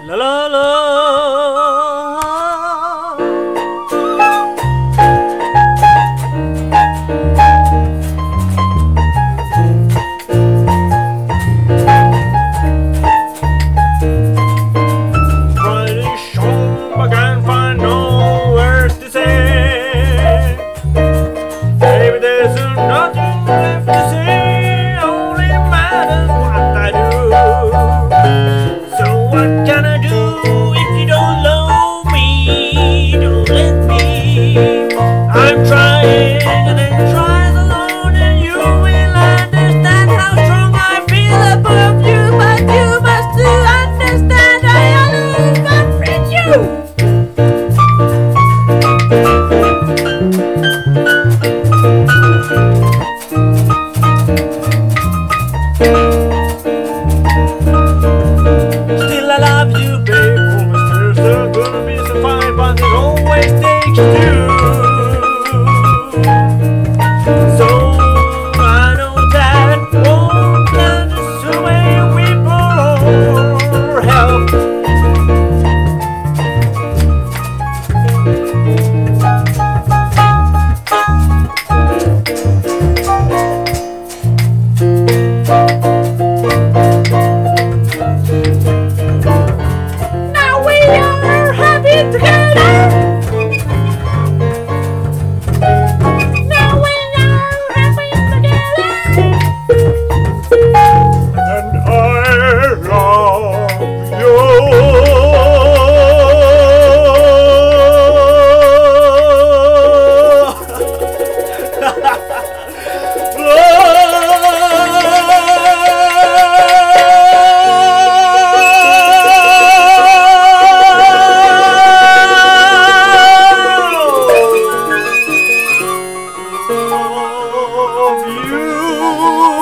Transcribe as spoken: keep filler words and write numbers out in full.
La la la. Friday show, I can't find no words to say. Baby, there's nothing left to say. Only matters what I do. So what can I do if you don't love me? Don't let me. I'm trying and then trying alone, and you will understand how strong I feel above you. But you must do understand I alone can't reach you. Still I love you, babe. Always still gonna be so fine, but it always takes two. So I know that one can just away weep for help. Now we are happy together. Now we are happy together. And I love you. Love you.